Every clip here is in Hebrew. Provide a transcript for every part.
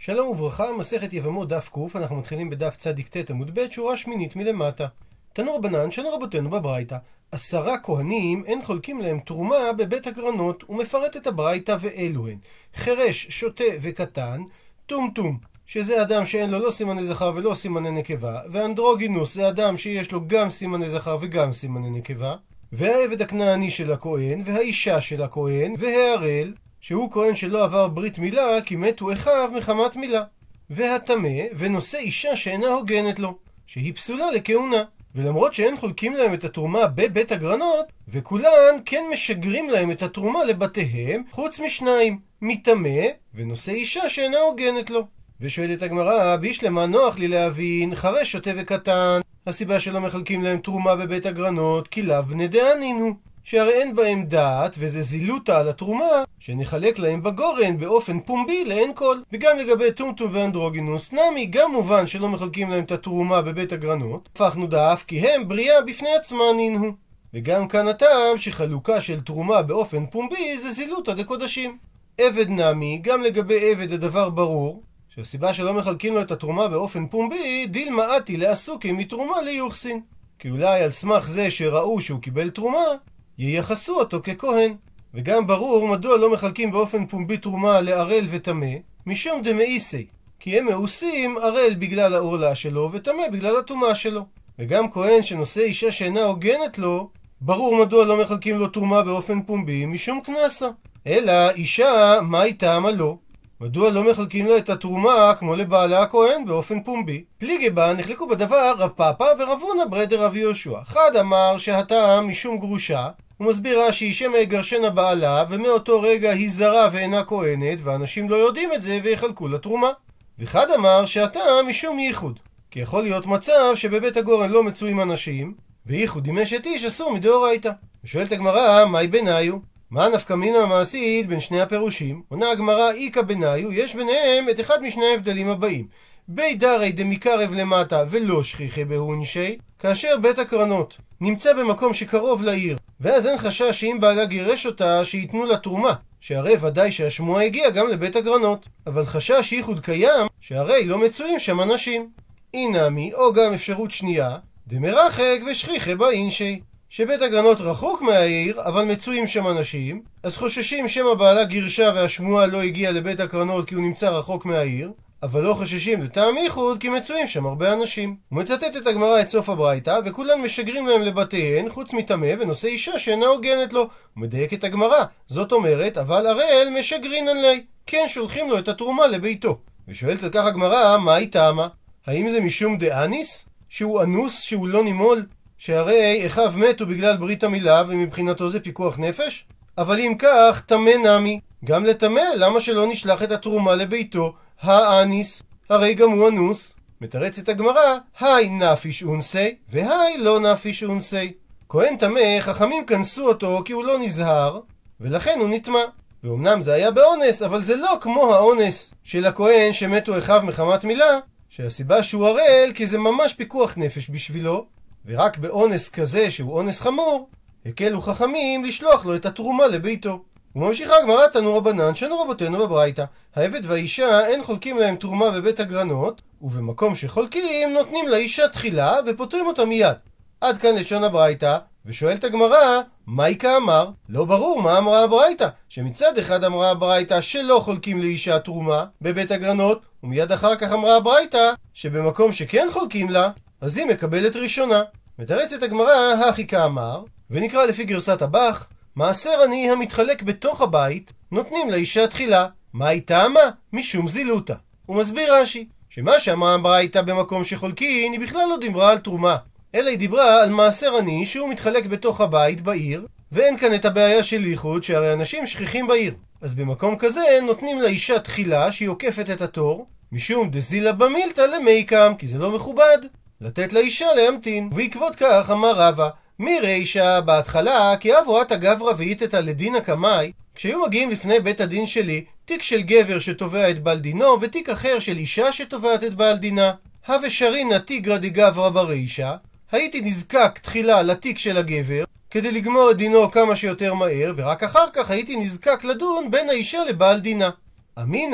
שלום וברכה, מסכת יבמות דף ק, אנחנו מתחילים בדף צ"ט עמוד ב', שורה שמינית מלמטה. תנו רבנן, שנו רבותינו בברייתא, 10 כהנים אין חולקים להם תרומה בבית הגרנות, ומפרט את הברייתא ואלו הן: חירש, שוטה וקטן, טומטום, שזה אדם שאין לו לא סימני זכר ולא סימני נקבה, ואנדרוגינוס זה אדם שיש לו גם סימני זכר וגם סימני נקבה, והעבד הכנעני של הכהן, והאישה של הכהן, והערל, שהוא כהן שלא עבר ברית מילה כי מתו אחיו מחמת מילה, והטמא, ונושא אישה שאינה הוגנת לו, שהיא פסולה לכהונה. ולמרות שאין חולקים להם את התרומה בבית הגרנות, וכולן כן משגרים להם את התרומה לבתיהם, חוץ משניים, מטמא ונושא אישה שאינה הוגנת לו. ושואלת הגמרא, בישלמה נוח לי להבין, חרש, שוטה וקטן, הסיבה שלא מחלקים להם תרומה בבית הגרנות כי לאו בני דאנין הוא, שהרי אין בהם דעת, וזה זילותה על התרומה, שנחלק להם בגורן באופן פומבי לאין כל. וגם לגבי טומטום ואנדרוגינוס נמי, גם מובן שלא מחלקים להם את התרומה בבית הגרנות, הפכנו דף כי הם בריאה בפני עצמה נינהו. וגם כאן הטעם שחלוקה של תרומה באופן פומבי זה זילותה דקודשים. עבד נמי, גם לגבי עבד הדבר ברור, שהסיבה שלא מחלקים לו את התרומה באופן פומבי, דיל מעטי לעסוקי מתרומה ליוחסין, כי אולי על סמך זה שראו שהוא קיבל תרומה, ייחסו אותו ככהן. וגם ברור מדוע לא מחלקים באופן פומבי תרומה לערל וטמא, משום דמאיסי, כי הם מאוסים ערל בגלל העורלה שלו וטמא בגלל הטומאה שלו. וגם כהן שנושא אישה שאינה הוגנת לו, ברור מדוע לא מחלקים לו תרומה באופן פומבי, משום כנסה. אלא אישה, מה טעמה לו? מדוע לא מחלקים לו את התרומה כמו לבעלה הכהן באופן פומבי? פליגי בה נחלקו בדבר רב פאפא ורב הונא ברי דרב יהושע. אחד אמר שהטעם משום גרושה, הוא מסביר רש"י שמא יגרשנה בעלה ומאותו רגע היא זרה ואינה כהנת ואנשים לא יודעים את זה ויחלקו לתרומה. ואחד אמר שהטעם משום ייחוד, כי יכול להיות מצב שבבית הגורן לא מצויים אנשים וייחוד עם אשת איש אסור מדאורייתא. ושואלת הגמרא, מהי ביניו? מה נפקא מינה המעשית בין שני הפירושים? עונה הגמרא, איכא ביניו, יש ביניהם את אחד משני ההבדלים הבאים: בי דרי דמקרב למטה ולא שכיחי בהונשי, כאשר בית הקרנות נמצא במקום שקרוב לעיר, ואז אין חשש שאם בעלה גירש אותה שיתנו לה תרומה, שהרי ודאי שהשמועה הגיעה גם לבית הקרנות, אבל חשש ייחוד קיים שהרי לא מצויים שם אנשים. אינמי, או גם אפשרות שנייה, דמרחק ושכיחי באינשי, שבית הגרנות רחוק מהעיר אבל מצויים שם אנשים, אז חוששים שמא בעלה גירשה והשמועה לא הגיעה לבית הקרנות כי הוא נמצא רחוק מהעיר, אבל לא חוששים לטעם ייחוד כי מצויים שם הרבה אנשים. הוא מצטט את הגמרא את סוף הברייתא, וכולן משגרים להם לבתיהן חוץ מטמא ונושא אישה שאינה הוגנת לו. הוא מדייק את הגמרא, זאת אומרת אבל הראל משגרינן לי, כן שולחים לו את התרומה לביתו. ושואלת על כך הגמרא, מהי טעמה? האם זה משום דאניס, שהוא אנוס, שהוא לא נימול, שהרי אחיו מתו בגלל ברית המילה ומבחינתו זה פיקוח נפש? אבל אם כך, טמא נמי, גם לטמא למה שלא נשלח את התרומה לביתו? האניס, הרי גם הוא אנוס. מתרצת הגמרא, היי נפיש אונסי והי לא נפיש אונסי. כהן טמא, חכמים כנסו אותו כי הוא לא נזהר ולכן הוא נטמא. ואומנם זה היה באונס, אבל זה לא כמו האונס של הכהן שמתו אחיו מחמת מילה, שהסיבה שהוא ערל כי זה ממש פיקוח נפש בשבילו, ורק באונס כזה שהוא אונס חמור הקלו חכמים לשלוח לו את התרומה לביתו. וממשיכה הגמרא, תנו רבנן, שנו רבותינו בברייתא, העבד והאישה אין חולקים להם תרומה בבית הגרנות, ובמקום שחולקים נותנים לאישה תחילה ופותרים אותה מיד. עד כאן לשון הברייתא. ושואלת הגמרא, מהי כאמר? לא ברור מה אמרה הברייתא, שמצד אחד אמרה הברייתא שלא חולקים לאישה תרומה בבית הגרנות, ומיד אחר כך אמרה הברייתא שבמקום שכן חולקים לה אז היא מקבלת ראשונה. מתרצת הגמרא, הכי כאמר, ונקרא לפי גרסת הבח, מעשר עני המתחלק בתוך הבית נותנים לאישה תחילה. מהי טעמה? משום זילותה. הוא מסביר רש"י שמה שאמרה הברייתא במקום שחולקים היא בכלל לא דיברה על תרומה, אלא היא דיברה על מעשר עני שהוא מתחלק בתוך הבית בעיר, ואין כאן את הבעיה של ייחוד שהרי אנשים שכיחים בעיר. אז במקום כזה נותנים לאישה תחילה שהיא עוקפת את התור, משום דזילה במילתא למיקם, כי זה לא מכובד לתת לאישה להמתין. ובעקבות כך אמר רבא, מרישא בהתחלה כי אבורת הגברא ואיתתא לדינא קמאי, כשהיו מגיעים לפני בית הדין שלי תיק של גבר שתובע את בעל דינו ותיק אחר של אישה שתובעת את בעל דינה, הווה שרינא תיגרא דגברא ברישא, הייתי נזקק תחילה לתיק של הגבר כדי לגמור את דינו כמה שיותר מהר, ורק אחר כך הייתי נזקק לדון בין האישה לבעל דינה. אמינא,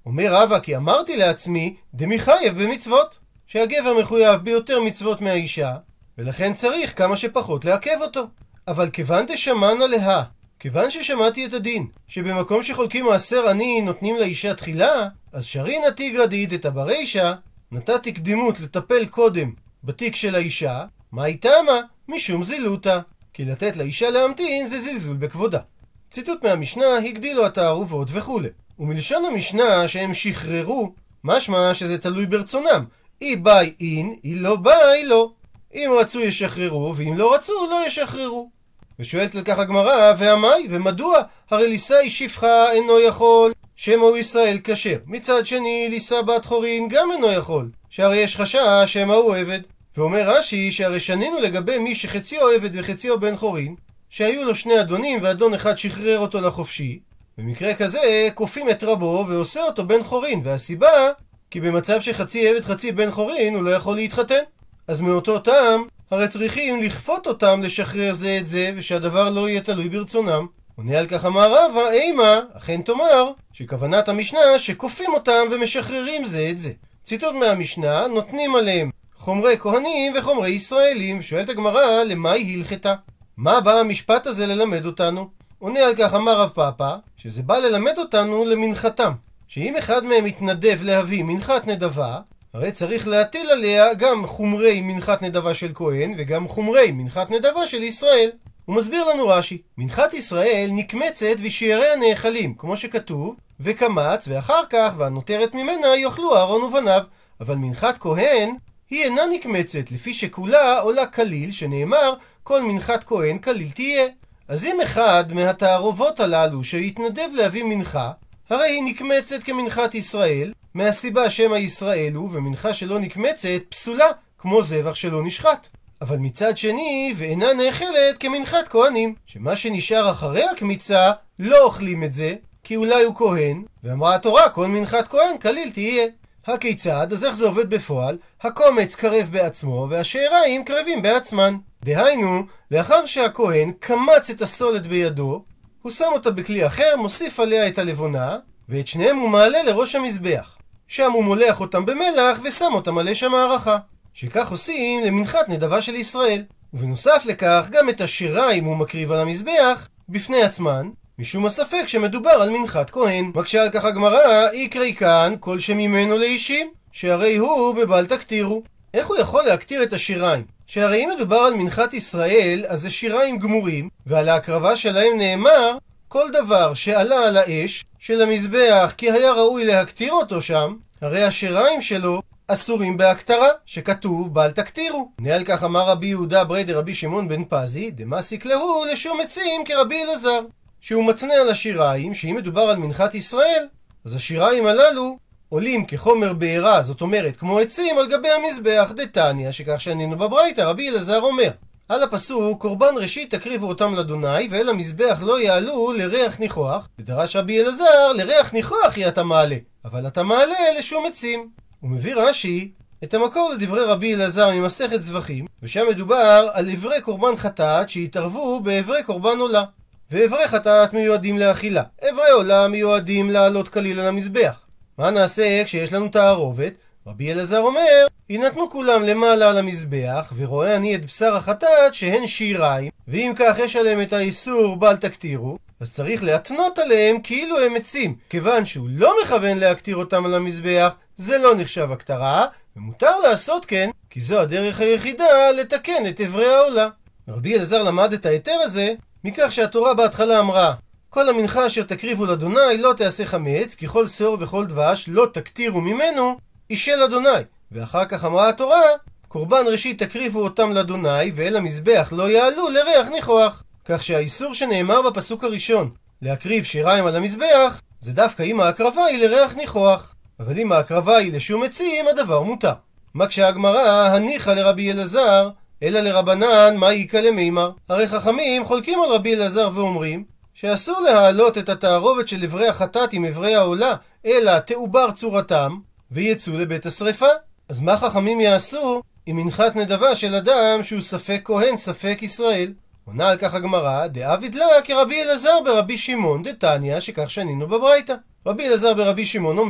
אומר רבא, כי אמרתי לעצמי, דמחייב במצוות, שהגבר מחויב ביותר מצוות מהאישה, ולכן צריך כמה שפחות לעכב אותו. אבל כיוון דשמענה להא, כיוון ששמעתי את הדין, שבמקום שחולקים מעשר עני נותנים לאישה תחילה, אז שרינא תיגרא דאידתא ברישא, נתתי קדימות לטפל קודם בתיק של האישה, מה איתמה? משום זילותא, כי לתת לאישה להמתין זה זלזול בכבודה. ציטוט מהמשנה, הגדילו התערובות וכו'. ומלשון המשנה שהם שחררו, משמע שזה תלוי ברצונם. אי ביי אין, אי לא ביי לא. אם רצו ישחררו, ואם לא רצו לא ישחררו. ושואלת לכך הגמרא, והמאי, ומדוע? הרי לישא שפחה אינו יכול, שמא הוא ישראל כשר. מצד שני, לישא בת חורין גם אינו יכול, שהרי יש חשש שמא הוא עבד. ואומר רש"י שהרי שנינו לגבי מי שחציו עבד וחציו בן חורין, שהיו לו שני אדונים ואדון אחד שחרר אותו לחופשי. במקרה כזה כופים את רבו ועושה אותו בן חורין, והסיבה כי במצב שחצי עבד חצי בן חורין הוא לא יכול להתחתן. אז מאותו טעם הרי צריכים לכפות אותם לשחרר זה את זה, ושהדבר לא יהיה תלוי ברצונם. עונה על כך אמר רבא, אימה, אכן תאמר שכוונת המשנה שכופים אותם ומשחררים זה את זה. ציטוט מהמשנה, נותנים עליהם חומרי כהנים וחומרי ישראלים. שואלת הגמרא, למה היא הלכתה? מה בא המשפט הזה ללמד אותנו? עונה על כך אמר רב פאפא, שזה בא ללמד אותנו למנחתם, שאם אחד מהם מתנדב להביא מנחת נדבה, הרי צריך להטיל עליה גם חומרי מנחת נדבה של כהן וגם חומרי מנחת נדבה של ישראל. הוא מסביר לנו רש"י, מנחת ישראל נקמצת ושייריה נאכלים, כמו שכתוב, וקמץ, ואחר כך והנותרת ממנה יאכלו אהרון ובניו. אבל מנחת כהן היא אינה נקמצת, לפי שכולה עולה כליל, שנאמר כל מנחת כהן כליל תהיה. אז אם אחד מהתערובות הללו שיתנדב להביא מנחה, הרי היא נקמצת כמנחת ישראל, מהסיבה שמה ישראל הוא, ומנחה שלא נקמצת פסולה, כמו זבח שלא נשחט. אבל מצד שני, ואינה נאכלת כמנחת כהנים, שמה שנשאר אחרי הקמיצה לא אוכלים את זה, כי אולי הוא כהן, ואמרה התורה כל מנחת כהן כליל תהיה. הכיצד? אז איך זה עובד בפועל? הקומץ קרב בעצמו והשאריים קרבים בעצמן. דהיינו, לאחר שהכהן קמץ את הסולת בידו, הוא שם אותה בכלי אחר, מוסיף עליה את הלבונה, ואת שניהם הוא מעלה לראש המזבח. שם הוא מולח אותם במלח ושם אותם על אש המערכה, שכך עושים למנחת נדבה של ישראל. ובנוסף לכך גם את השיריים הוא מקריב על המזבח בפני עצמן, משום הספק שמדובר על מנחת כהן. מקשה על כך הגמרא, יקרי כאן כל שממנו לאישים, שהרי הוא בבל תקטירו. איך הוא יכול להקטיר את השיריים? שהרי אם מדובר על מנחת ישראל, אז זה שיריים גמורים, ועל ההקרבה שלהם נאמר, כל דבר שעלה על האש של המזבח כי היה ראוי להקטיר אותו שם, הרי השיריים שלו אסורים בהקטרה, שכתוב בל תקטירו. ועל כך אמר רבי יהודה ברי דרבי שמעון בן פזי, דמסיק להו לשום עצים כרבי אלעזר, שהוא מתנה על השיריים, שאם מדובר על מנחת ישראל, אז השיריים הללו עולים כחומר בעירה, זאת אומרת כמו עצים על גבי המזבח. דתניא, שכך שנינו בברייתא, רבי אלעזר אומר על הפסוק, קורבן ראשית תקריבו אותם לאדוני, ואל המזבח לא יעלו לריח ניחוח. ודרש רבי אלעזר, לריח ניחוח היא אתה מעלה, אבל אתה מעלה לשום עצים. הוא מביא רש"י את המקור לדברי רבי אלעזר ממסכת זבחים, ושם מדובר על עברי קורבן חטאת שהתערבו בעברי קורבן עולה. ועברי חטאת מיועדים לאכילה, עברי עולה מיועדים לעלות כליל על המזבח. מה נעשה כשיש לנו תערובת? רבי אלעזר אומר, ינתנו כולם למעלה על המזבח, ורואה אני את בשר החטאת שהן שיריים, ואם כך יש עליהם את האיסור בל תקטירו, אז צריך להתנות עליהם כאילו הם עצים. כיוון שהוא לא מכוון להקטיר אותם על המזבח, זה לא נחשב הקטרה, ומותר לעשות כן, כי זו הדרך היחידה לתקן את עברי העולה. רבי אלעזר למד את היתר הזה מכך שהתורה בהתחלה אמרה, כל המנחה אשר תקריבו לאדוני לא תעשה חמץ, כי כל שאור וכל דבש לא תקטירו ממנו אישל אדוני. ואחר כך אמרה התורה, קורבן ראשית תקריבו אותם לאדוני, ואל המזבח לא יעלו לריח ניחוח. כך שהאיסור שנאמר בפסוק הראשון, להקריב שיריים על המזבח, זה דווקא אם ההקרבה היא לריח ניחוח. אבל אם ההקרבה היא לשום עצים, הדבר מותר. מקשה הגמרא, הניחא לרבי אלעזר, אלא לרבנן מה יקא למימר. הרי חכמים חולקים על רבי אלעזר ואומרים שאסור להעלות את התערובת של עברי החטאת עם עברי העולה, אלא תעובר צורתם ויצאו לבית השריפה. אז מה חכמים יעשו עם מנחת נדבה של אדם שהוא ספק כהן ספק ישראל? עונה על כך הגמרא, דאביד לה כרבי אלעזר ברבי שמעון, דתניא, שכך שנינו בברייתא. רבי אלעזר ברבי שמעון אומר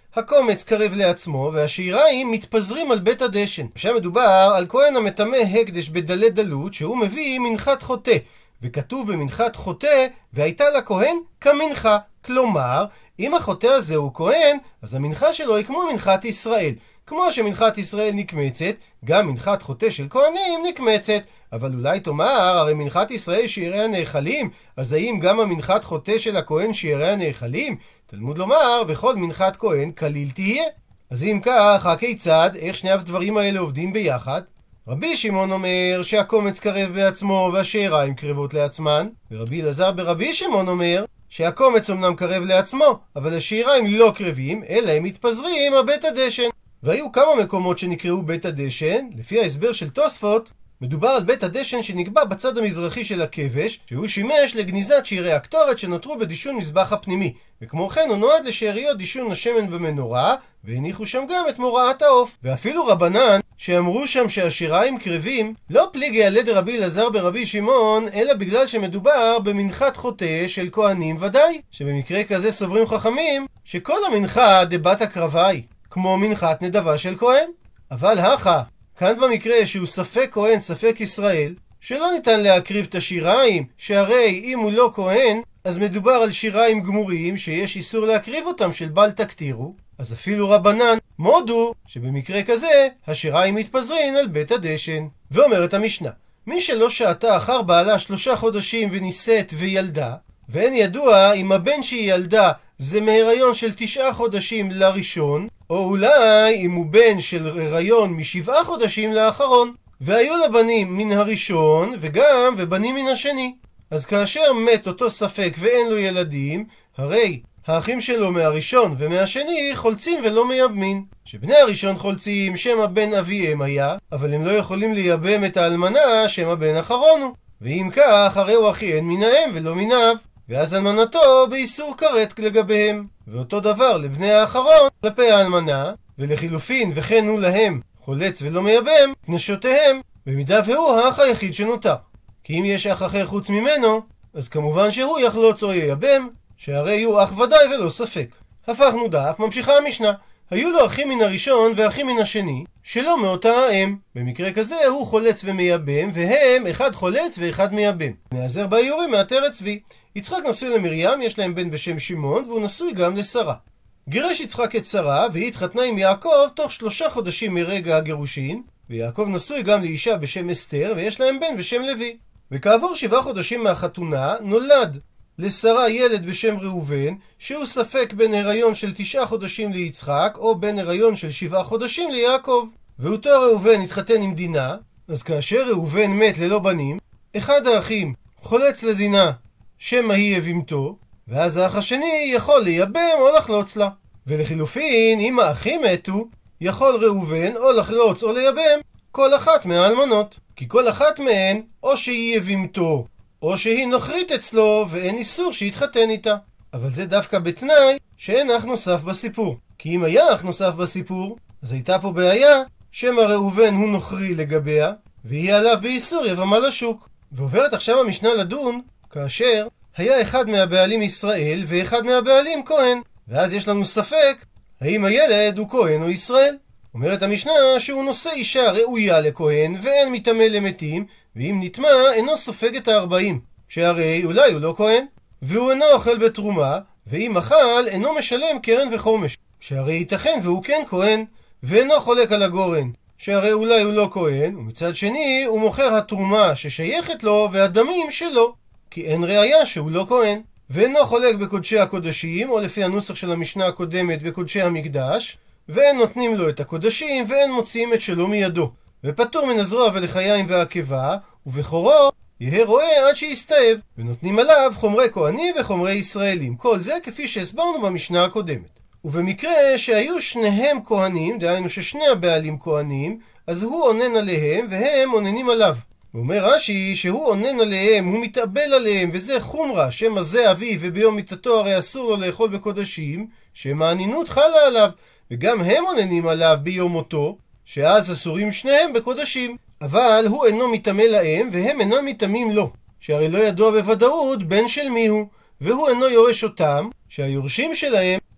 הקומץ קרב לעצמו והשיריים מתפזרים על בית הדשן. שם מדובר על כהן המטמא הקדש בדלי דלות שהוא מביא מנחת חוטא, וכתוב במנחת חוטא והייתה לכהן כמנחה. כלומר, אם החוטא הזה הוא כהן, אז המנחה שלו היא כמו מנחת ישראל. כמו שמנחת ישראל נקמצת, גם מנחת חוטא של כהנים נקמצת. אבל אולי תאמר, הרי מנחת ישראל שירי הנאכלים, אז האם גם המנחת חוטא של הכהן שירי הנאכלים? תלמוד לומר, וכל מנחת כהן כליל תהיה. אז אם כך, הכיצד, איך שני הדברים האלה עובדים ביחד? רבי שמעון אומר שהקומץ קרב בעצמו והשיריים קרבות לעצמן, ורבי אלעזר ברבי שמעון אומר שהקומץ אמנם קרב לעצמו, אבל השיריים לא קרבים, אלא הם מתפזרים על בית הדשן. והיו כמה מקומות שנקראו בית הדשן. לפי ההסבר של תוספות, מדובר על בית הדשן שנקבע בצד המזרחי של הכבש, שהוא שימש לגניזת שירי הקטורת שנותרו בדישון מזבח הפנימי, וכמו כן הוא נועד לשאריות דישון השמן במנורה, והניחו שם גם את מוראת העוף. ואפילו רבנן שאמרו שם שהשיריים קרבים, לא פליגי על ידי רבי אלעזר ברבי שמעון, אלא בגלל שמדובר במנחת חוטא של כהנים ודאי, שבמקרה כזה סוברים חכמים שכל המנחה דבת הקרבי כמו מנחת נדבה של כהן. אבל הכה, כאן במקרה שהוא ספק כהן ספק ישראל, שלא ניתן להקריב את השיריים, שהרי אם הוא לא כהן, אז מדובר על שיריים גמוריים שיש איסור להקריב אותם של בל תקטירו, אז אפילו רבנן מודו שבמקרה כזה השיריים מתפזרין על בית הדשן. ואומרת המשנה, מי שלא שעתה אחר בעלה 3 חודשים ונישאת וילדה, ואין ידוע אם הבן שהיא ילדה זה מהיריון של 9 חודשים לראשון, או אולי אם הוא בן של הריון מ7 חודשים לאחרון, והיו לה בנים מן הראשון וגם ובנים מן השני. אז כאשר מת אותו ספק ואין לו ילדים, הרי האחים שלו מהראשון ומהשני חולצים ולא מייבמים. שבני הראשון חולצים שם הבן אביהם היה, אבל הם לא יכולים לייבם את האלמנה שם הבן אחרון הוא. ואם כך, הרי הוא אחיהן מן האם ולא מן האב, ואז אלמנתו באיסור כרת לגביהם. ואותו דבר לבני האחרון כלפי האלמנה, ולחילופין וכן הוא להם חולץ ולא מייבם נשותיהם, במידה והוא האח היחיד שנותר. כי אם יש אח אחר חוץ ממנו, אז כמובן שהוא יחלוץ או ייבם, שהרי הוא אח ודאי ולא ספק. הפכנו דף, ממשיכה המשנה. היו לו אחים מן הראשון ואחים מן השני, שלא מאותה האם. במקרה כזה הוא חולץ ומייבם, והם אחד חולץ ואחד מייבם. נעזר באיורים מעטרת צבי. יצחק נשוי למרים, יש להם בן בשם שמעון, והוא נשוי גם לשרה. גירש יצחק את שרה, והיא התחתנה עם יעקב תוך 3 חודשים מרגע הגירושין, ויעקב נשוי גם לאישה בשם אסתר, ויש להם בן בשם לוי. וכעבור 7 חודשים מהחתונה, נולד לשרה ילד בשם ראובן, שהוא ספק בין הריון של 9 חודשים ליצחק, או בין הריון של 7 חודשים ליעקב. ואותו ראובן התחתן עם דינה, אז כאשר ראובן מת ללא בנים, אחד האחים חולץ לדינה, שמא היא יבימתו, ואז האח השני יכול לייבם או לחלוץ לה. ולחילופין, אם האחים מתו, יכול ראובן או לחלוץ או לייבם כל אחת מהאלמנות. כי כל אחת מהן, או שהיא יבימתו, או שהיא נוכרית אצלו, ואין איסור שיתחתן איתה. אבל זה דווקא בתנאי שאין אח נוסף בסיפור. כי אם היה אח נוסף בסיפור, אז הייתה פה בעיה שמא ראובן הוא נוכרי לגביה, והיא עליו באיסור יבמה לשוק. ועוברת עכשיו המשנה לדון כאשר היה אחד מהבעלים ישראל ואחד מהבעלים כהן, ואז יש לנו ספק האם הילד הוא כהן או ישראל. אומרת המשנה שהוא נושא אישה ראויה לכהן ואין מטמא למתים, ואם נטמא אינו סופג את 40, שהרי אולי הוא לא כהן, והוא אינו אוכל בתרומה, ואם אכל אינו משלם קרן וחומש, שהרי ייתכן והוא כן כהן, ואינו חולק על הגורן, שהרי אולי הוא לא כהן, ומצד שני הוא מוכר התרומה ששייכת לו והדמים שלו, כי אין ראיה שהוא לא כהן, ואינו חולק בקודשי הקודשים, או לפי הנוסח של המשנה הקודמת בקודשי המקדש, ואין נותנים לו את הקודשים ואין מוציאים את שלו מידו, ופטור מן הזרוע ולחיים והעקבה, ובכורו יהיה רואה עד שיסתאב, ונותנים עליו חומרי כהנים וחומרי ישראלים. כל זה כפי שהסברנו במשנה הקודמת. ובמקרה שהיו שניהם כהנים, דהיינו ששני הבעלים כהנים, אז הוא עונן עליהם והם עוננים עליו. ואומר רש"י שהוא עונן עליהם, הוא מתאבל עליהם, וזה חומרה, שמא זה אביו וביום מיתתו הרי אסור לו לאכול בקודשים, שמא הענינות חלה עליו, וגם הם עוננים עליו ביום מותו, שאז אסורים שניהם בקודשים. אבל הוא אינו מתאמה להם והם אינם מתאמים לו, שהרי לא ידוע בוודאות בן של מי הוא, והוא אינו יורש אותם, שהיורשים שלהם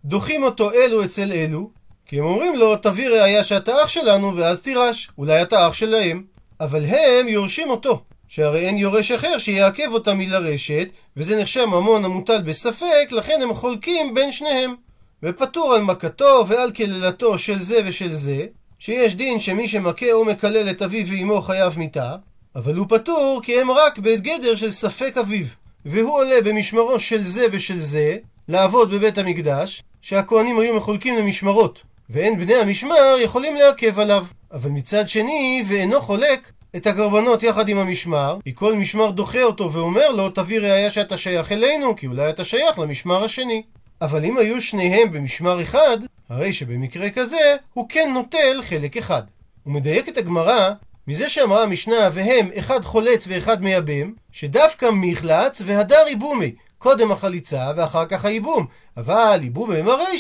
דוחים אותו אלו אצל אלו, כי הם אומרים לו, תביא ראיה שאתה אח שלנו ואז תירש, אולי אתה אח שלהם. אבל הם יורשים אותו, שהרי אין יורש אחר שיעכב אותם מלרשת, וזה נחשב ממון המוטל בספק, לכן הם חולקים בין שניהם. ופטור על מכתו ועל קללתו של זה ושל זה, שיש דין שמי שמכה או מקלל את אביו ואמו חייב מיתה, אבל הוא פטור כי הם רק בגדר של ספק אביו, והוא עולה במשמרו של זה ושל זה, לעבוד בבית המקדש, שהכהנים היו מחולקים למשמרות, ואין בני המשמר יכולים לעכב עליו. אבל מצד שני, ואינו חולק את הקורבנות יחד עם המשמר, כי כל משמר דוחה אותו ואומר לו, תביא ראיה שאתה שייך אלינו, כי אולי אתה שייך למשמר השני. אבל אם היו שניהם במשמר אחד, הרי שבמקרה כזה הוא כן נוטל חלק אחד. הוא מדייק את הגמרא מזה שאמרה המשנה והם אחד חולץ ואחד מייבם, שדווקא מחלץ והדר ייבומי, קודם החליצה ואחר כך הייבום, אבל ייבום הם הרי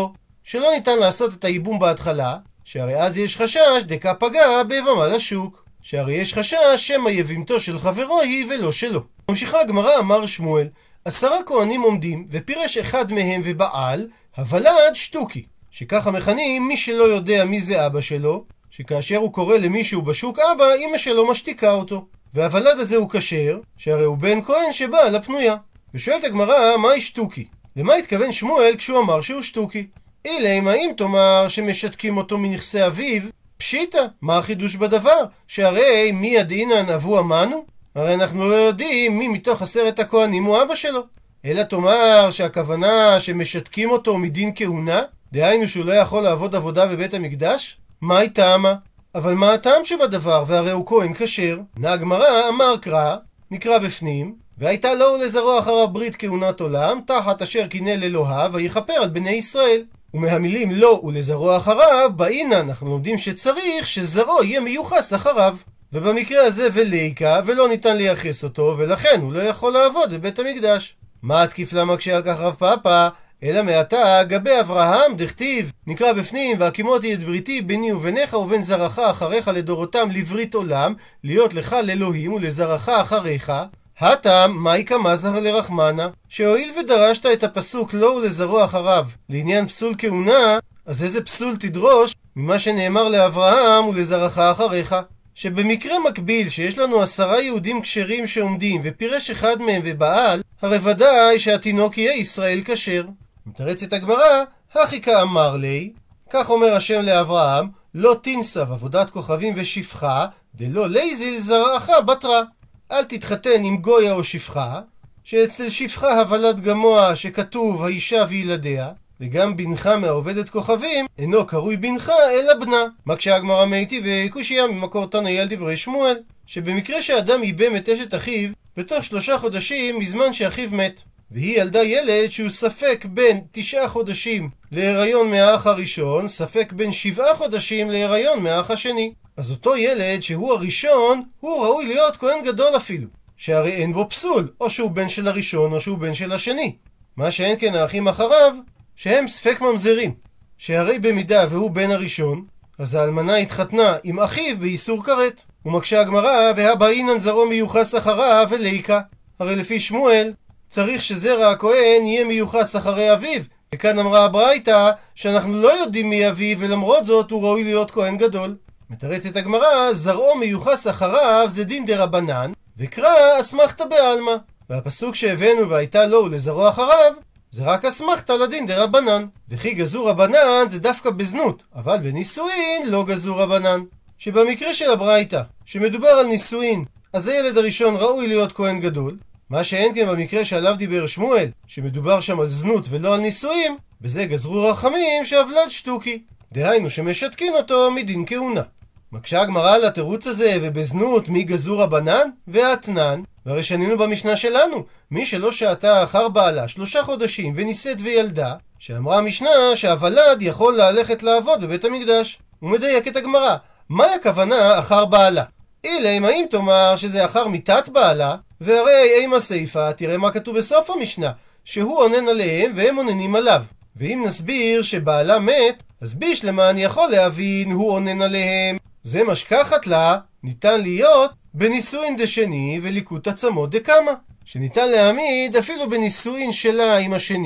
שלא ניתן לעשות את הייבום בהתחלה, שהרי אז יש חשש דקה פגע ביבמה לשוק, שהרי יש חשש שמא יבימתו של חברו היא ולא שלו. ממשיכה הגמרא, אמר שמואל, 10 כהנים עומדים ופירש אחד מהם ובעל, הוולד שטוקי, שככה מכנים מי שלא יודע מי זה אבא שלו, שכאשר הוא קורא למישהו בשוק אבא, אמא שלו משתיקה אותו, והוולד הזה הוא כשר, שהרי הוא בן כהן שבא על הפנויה. ושואלת הגמרא, מהי שטוקי? למה התכוון שמואל כשהוא אמר שהוא שטוקי? אילם, האם תאמר שמשתקים אותו מנכסי אביו? פשיטה, מה החידוש בדבר? שהרי מי ידעינן אבו אמנו? הרי אנחנו לא יודעים מי מתוך 10 הכהנים הוא אבא שלו. אלא תאמר שהכוונה שמשתקים אותו מדין כהונה? דהיינו שהוא לא יכול לעבוד עבודה בבית המקדש? מה היא טעמה? אבל מה הטעם שבדבר? והרי הוא כהן כשר. הגמרא אמר קרא, נקרא בפנים, והייתה לו ולזרוע אחריו ברית כהונת עולם, תחת אשר קינא לאלוהיו ויכפר על בני ישראל. ומהמילים לו ולזרוע אחריו, באינה אנחנו לומדים שצריך שזרוע יהיה מיוחס אחריו. ובמקרה הזה וליקה, ולא ניתן לייחס אותו, ולכן הוא לא יכול לעבוד בבית המקדש. מה התקיף למה כשהיה כך רב פאפא? אלא מעתה גבי אברהם דכתיב, נקרא בפנים, והקימותי את בריתי ביני וביניך ובין זרעך אחריך לדורותם לברית עולם, להיות לך לאלוהים ולזרעך אחריך. הטעם, מאי כמה זר לרחמנה, שהואיל ודרשת את הפסוק לא ולזרוע אחריו לעניין פסול כהונה, אז איזה פסול תדרוש ממה שנאמר לאברהם ולזרעך אחריך? שבמקרה מקביל שיש לנו 10 יהודים כשרים שעומדים ופירש אחד מהם ובעל, הרי ודאי שהתינוק יהיה ישראל כשר. מתרצת הגמרא, הכי כאמר לי, כך אומר השם לאברהם, לא תנסב עבודת כוכבים ושפחה, דלא ליזיל זרעך בתרה. אל תתחתן עם גויה או שפחה, שאצל שפחה הוולד גמוה שכתוב האישה וילדיה, וגם בנך מהעובדת כוכבים אינו קרוי בנך אלא בנה. מקשה הגמרא מאיתי וקושיה ממקור תנאי על דברי שמואל, שבמקרה שאדם ייבם את אשת אחיו בתוך 3 חודשים מזמן שאחיו מת, והיא ילדה ילד שהוא ספק בין 9 חודשים להיריון מהאח הראשון, ספק בין 7 חודשים להיריון מהאח השני, אז אותו ילד שהוא הראשון הוא ראוי להיות כהן גדול אפילו, שהרי אין בו פסול, או שהוא בן של הראשון או שהוא בן של השני. מה שאין כן האחים אחריו שהם ספק ממזרים, שהרי במידה והוא בן הראשון, אז האלמנה התחתנה עם אחיו באיסור כרת. ומקשה הגמרא, והבאינן זרעו מיוחס אחריו וליקה, הרי לפי שמואל צריך שזרע הכהן יהיה מיוחס אחרי אביו, וכאן אמרה הברייתא שאנחנו לא יודעים מי אביו ולמרות זאת הוא ראוי להיות כהן גדול. מתרצת הגמרא, זרעו מיוחס אחריו זה דין דרבנן, וקרא אסמכתא בעלמא, והפסוק שהבאנו והייתה לו ולזרוע אחריו זה רק אסמכתא לדין דרבנן, וכי גזור רבנן זה דווקא בזנות, אבל בנישואין לא גזור רבנן. שבמקרה של הברייתא שמדובר על נישואין, אז הילד הראשון ראוי להיות כהן גדול, מה שאין כן במקרה שעליו דיבר שמואל, שמדובר שם על זנות ולא על נישואים, בזה גזרו רחמים שהוולד שטוקי, דהיינו שמשתקין אותו מדין כהונה. מקשה הגמרא על התירוץ הזה, ובזנות מי גזור רבנן ואתנן, והרי שנינו במשנה שלנו, מי שלא שעתה אחר בעלה 3 חודשים ונישאת וילדה, שאמרה המשנה שהוולד יכול ללכת לעבוד בבית המקדש. הוא מדייק את הגמרא, מה הכוונה אחר בעלה? אילם, האם תאמר שזה אחר מיתת בעלה? והרי אימה סייפה, תראה מה כתוב בסוף המשנה, שהוא עונן עליהם והם עוננים עליו. ואם נסביר שבעלה מת, אז בישלמה אני יכול להבין הוא עונן עליהם. זה משכחת לה, ניתן להיות בנישואין דשני וליקוט עצמות דקמה, שניתן להעמיד אפילו בנישואין שלה עם השני,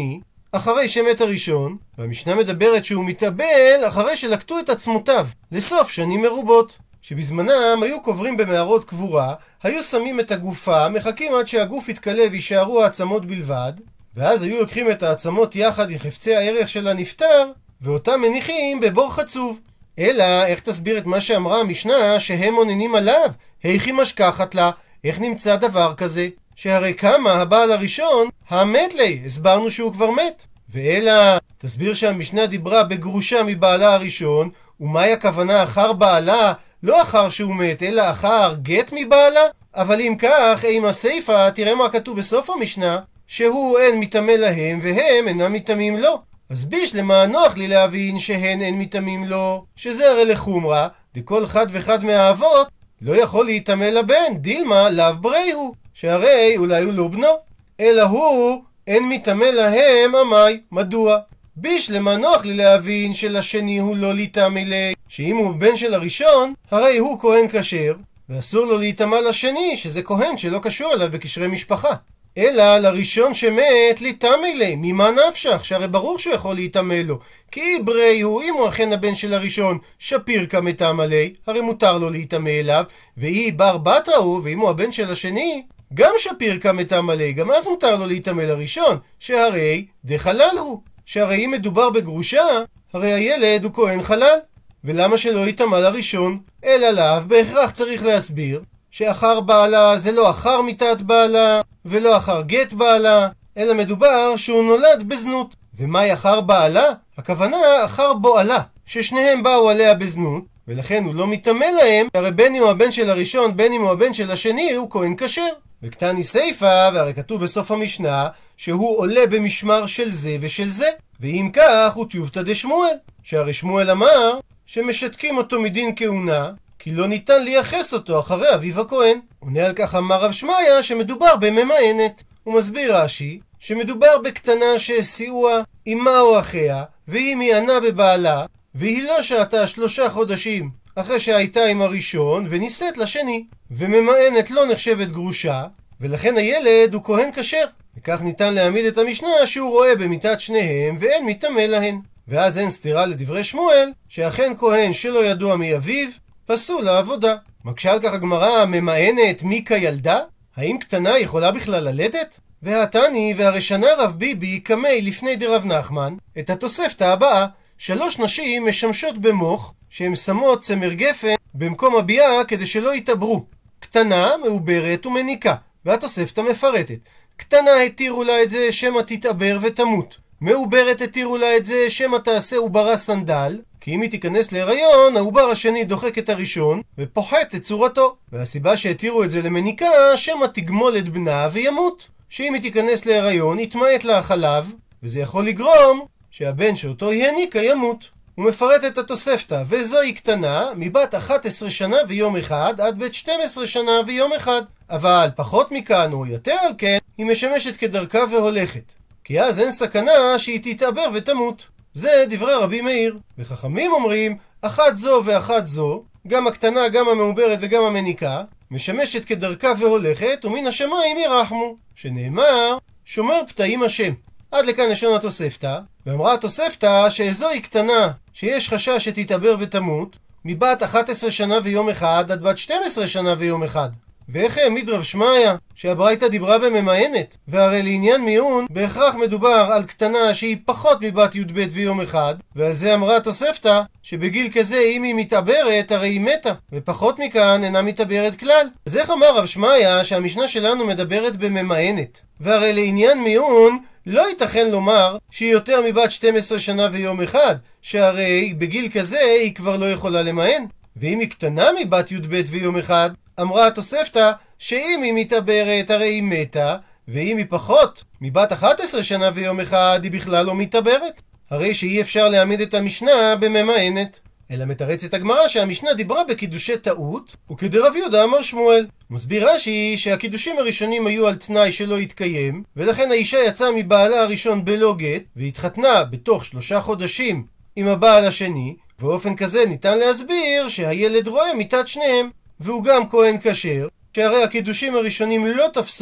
אחרי שמת הראשון, והמשנה מדברת שהוא מתאבל אחרי שלקטו את עצמותיו לסוף שנים מרובות. שבזמנם היו קוברים במערות קבורה, היו שמים את הגופה, מחכים עד שהגוף יתקלה וישארו העצמות בלבד, ואז היו לוקחים את העצמות יחד עם חפצי הערך של הנפטר, ואותם מניחים בבור חצוב. אלא, איך תסביר את מה שאמרה המשנה שהם עוננים עליו? היכי משכחת לה, איך נמצא דבר כזה? שהרי כמה הבעל הראשון, המת לי, הסברנו שהוא כבר מת. ואלא, תסביר שהמשנה דיברה בגרושה מבעלה הראשון, ומהי הכוונה אחר בעלה, לא אחר שהוא מת, אלא אחר גט מבעלה? אבל אם כך, עם הסיפה, תראה מה כתוב בסוף המשנה, שהוא אין מתאמה להם והם אינם מתאמים לו. אז בשלמה נוח לי להבין שהן אין מתאמים לו, שזה הרי לחומרה, דכל אחד ואחד מהאבות לא יכול להתאמה לבן, דילמה לאו ברי הוא, שהרי אולי הוא לא בנו, אלא הוא אין מתאמה להם עמי. מדוע? בשלמה נוח לי להבין שלשני הוא לא להתאמה לי, שאם הוא בן של הראשון, הרי הוא כהן כשר, ואסור לו להתאמה לשני, שזה כהן שלא קשור אליו בקשרי משפחה. אלא לראשון שמת להתאמה לי, ממה נפשך? שהרי ברור שהוא יכול להתאמה לו, כי ברי הוא, אם הוא אכן הבן של הראשון, שפיר כמתאמה לי, הרי מותר לו להתאמה אליו, והיא בר בת ראו, ואם הוא הבן של השני, גם שפיר כמתאמה לי, גם אז מותר לו להתאמה לראשון, שהרי דחלל הוא, שהרי אם מדובר בגרושה, הרי הילד הוא כהן חלל, ולמה שלא יתאמה לראשון? אלא לאו בהכרח צריך להסביר שאחר בעלה זה לא אחר מיתת בעלה ולא אחר גט בעלה, אלא מדובר שהוא נולד בזנות. ומהי אחר בעלה? הכוונה אחר בועלה, ששניהם באו עליה בזנות, ולכן הוא לא מתאמה להם, הרי בין אם הוא הבן של הראשון בין אם הוא הבן של השני הוא כהן כשר. וקטני סייפה, והרי כתוב בסוף המשנה שהוא עולה במשמר של זה ושל זה, ואם כך הוא טיובתא דשמואל, שהרי שמואל אמר שמשתקים אותו מדין כהונה, כי לא ניתן לייחס אותו אחרי אביו הכהן. עונה על כך אמר רב שמעיה שמדובר בממאנת. הוא מסביר רש"י שמדובר בקטנה שהסיעוה אמה או אחיה, והיא מענה בבעלה, והיא לא שעתה 3 חודשים אחרי שהייתה עם הראשון ונישאת לשני, וממאנת לא נחשבת גרושה, ולכן הילד הוא כהן כשר. וכך ניתן להעמיד את המשנה שהוא רואה במיתת שניהם ואין מתאמה להן. ואז אין סתירה לדברי שמואל שאכן כהן שלא ידוע מאביו פסול לעבודה. מקשה על כך הגמרא, ממאנת מיקה ילדה? האם קטנה יכולה בכלל ללדת? והתני והרשנה רב ביבי קמי לפני דרב נחמן את התוספתא הבאה: 3 נשים משמשות במוח שהן שמות צמר גפן במקום הביאה כדי שלא יתעברו. קטנה, מעוברת ומניקה. והתוספתא מפרטת: קטנה התירו לה את זה שמא תתעבר ותמות, מעוברת התירו לה את זה שמא תעשה עוברה סנדל, כי אם היא תיכנס להיריון העובר השני דוחק את הראשון ופוחת את צורתו, והסיבה שהתירו את זה למניקה שמא תגמול את בנה וימות, שאם היא תיכנס להיריון יתמעט לה החלב וזה יכול לגרום שהבן שאותו היא הניקה ימות. הוא מפרט את התוספתא: וזוהי קטנה מבת 11 שנה ויום אחד עד בת 12 שנה ויום אחד, אבל פחות מכאן או יותר על כן היא משמשת כדרכה והולכת, כי אז אין סכנה שהיא תתעבר ותמות. זה דברי רבי מאיר. וחכמים אומרים אחת זו ואחת זו, גם הקטנה גם המעוברת וגם המניקה, משמשת כדרכה והולכת ומן השמיים ירחמו, שנאמר שומר פתאים השם. עד לכאן לשון התוספתא. ואמרה התוספתא שזוהי קטנה שיש חשש שתתעבר ותמות מבת 11 שנה ויום אחד עד בת 12 שנה ויום אחד. ואיך העמיד רב שמעיה שהברייתא דיברה בממאנת? והרי לעניין מיון בהכרח מדובר על קטנה שהיא פחות מבת י"ב ויום אחד, ועל זה אמרה התוספתא שבגיל כזה אם היא מתעברת הרי היא מתה, ופחות מכאן אינה מתעברת כלל. אז איך אמר רב שמעיה שהמשנה שלנו מדברת בממאנת? והרי לעניין מיון לא ייתכן לומר שהיא יותר מבת 12 שנה ויום אחד, שהרי בגיל כזה היא כבר לא יכולה למען. ואם היא קטנה מבת י"ב ויום אחד, אמרה התוספתא שאם היא מתעברת הרי היא מתה, ואם היא פחות מבת 11 שנה ויום אחד היא בכלל לא מתעברת. הרי שאי אפשר להעמיד את המשנה בממאנת. אלא מתרצת הגמרא שהמשנה דיברה בקידושי טעות, וכדרב יהודה אמר שמואל. מסביר רש"י שהקידושים הראשונים היו על תנאי שלא יתקיים, ולכן האישה יצאה מבעלה הראשון בלא גט, והתחתנה בתוך 3 חודשים עם הבעל השני, ואופן כזה ניתן להסביר שהילד רואה מיתת שניהם, והוא גם כהן כשר, שהרי הקידושים הראשונים לא תפסו,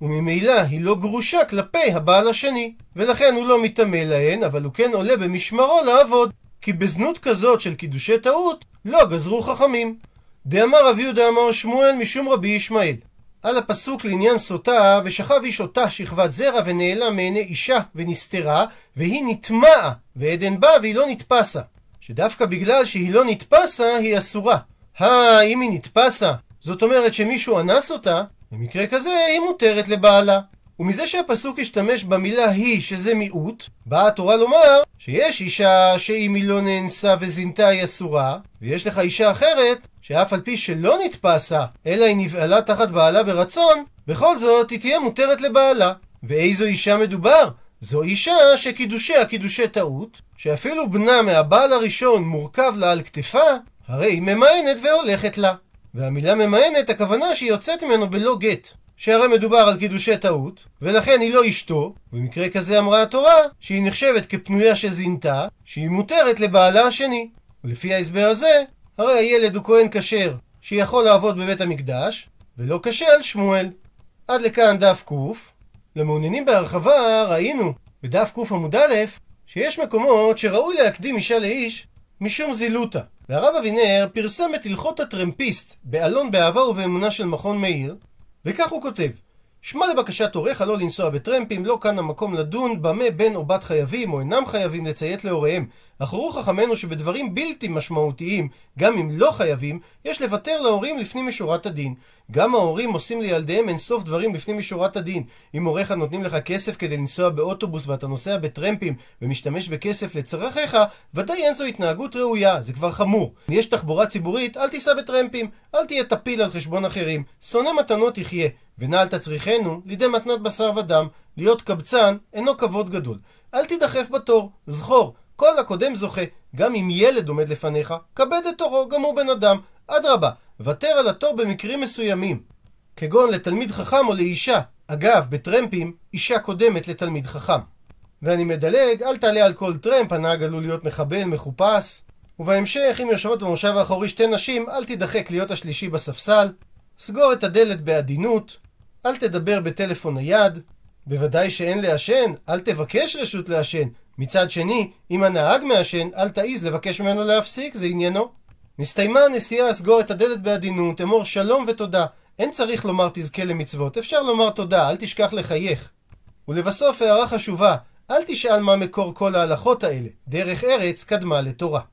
וממילא היא לא גרושה כלפי הבעל השני, ולכן הוא לא מתאמה להן, אבל הוא כן עולה במשמרו לעבוד, כי בזנות כזאת של קידושי טעות לא גזרו חכמים. דאמר רב יהודה אמר שמואל משום רבי ישמעאל. על הפסוק לעניין סוטה, ושכב איש אותה שכבת זרע ונעלם מעיני אישה ונסתרה, והיא נטמעה, ועדן בא והיא לא נתפסה. שדווקא בגלל שהיא לא נתפסה היא אסורה. אם היא נתפסה, זאת אומרת שמישהו אנס אותה, במקרה כזה היא מותרת לבעלה. ומזה שהפסוק השתמש במילה היא, שזה מיעוט, באה התורה לומר שיש אישה שאם היא לא נאנסה וזינתה היא אסורה, ויש לך אישה אחרת שאף על פי שלא נתפסה, אלא היא נבעלה תחת בעלה ברצון, בכל זאת היא תהיה מותרת לבעלה. ואיזו אישה מדובר? זו אישה שקידושיה קידושי טעות, שאפילו בנה מהבעל הראשון מורכב לה על כתפה, הרי היא ממאנת והולכת לה. והמילה ממאנת הכוונה שהיא יוצאת ממנו בלא גט, שהרי מדובר על קידושי טעות, ולכן היא לא אשתו. במקרה כזה אמרה התורה שהיא נחשבת כפנויה שזינתה, שהיא מותרת לבעלה השני. ולפי ההסבר הזה, הרי הילד הוא כהן כשר שיכול לעבוד בבית המקדש, ולא קשה על שמואל. עד לכאן דף ק. למעוניינים בהרחבה ראינו בדף ק עמוד א' שיש מקומות שראוי להקדים אישה לאיש משום זילותה. והרב אבינר פרסם את הלכות הטרמפיסט בעלון באהבה ובאמונה של מכון מאיר, וכך הוא כותב: שמע לבקשת הוריך לא לנסוע בטרמפים, לא כאן המקום לדון במה בן או בת חייבים או אינם חייבים לציית להוריהם. אחרו חכמנו שבדברים בלתי משמעותיים, גם אם לא חייבים, יש לוותר להורים לפנים משורת הדין. גם ההורים עושים לילדיהם אין סוף דברים לפנים משורת הדין. אם הוריך נותנים לך כסף כדי לנסוע באוטובוס ואתה נוסע בטרמפים ומשתמש בכסף לצרכיך, ודאי אין זו התנהגות ראויה, זה כבר חמור. אם יש תחבורה ציבורית, אל תיסע בטרמפים, אל תהיה טפיל על חשבון אחרים, שונא מתנות יחיה, ונעל תצריכנו לידי מתנת בשר ודם. להיות קבצן אינו כבוד גדול. אל תדחף בתור, זכור, כל הקודם זוכה. גם אם ילד עומד לפניך, כבד את תורו, גם הוא בן אדם. אדרבה, ותר על התור במקרים מסוימים, כגון לתלמיד חכם או לאישה. אגב, בטרמפים, אישה קודמת לתלמיד חכם. ואני מדלג, אל תעלה על כל טרמפ, הנהג עלול להיות מחבל, מחופש. ובהמשך, אם יושבות במושב האחורי שתי נשים, אל תדחק להיות השלישי בספסל. סגור את הדלת בעדינות. אל תדבר בטלפון נייד. בוודאי שאין לעשן, אל תבקש רשות לעשן. מצד שני, אם הנהג מעשן, אל תעיז לבקש ממנו להפסיק, זה עניינו. נסתיימה הנסיעה, סגור את הדלת בעדינות, אמור שלום ותודה. אין צריך לומר תזכה למצוות, אפשר לומר תודה, אל תשכח לחייך. ולבסוף הערה חשובה, אל תשאל מה מקור כל ההלכות האלה. דרך ארץ קדמה לתורה.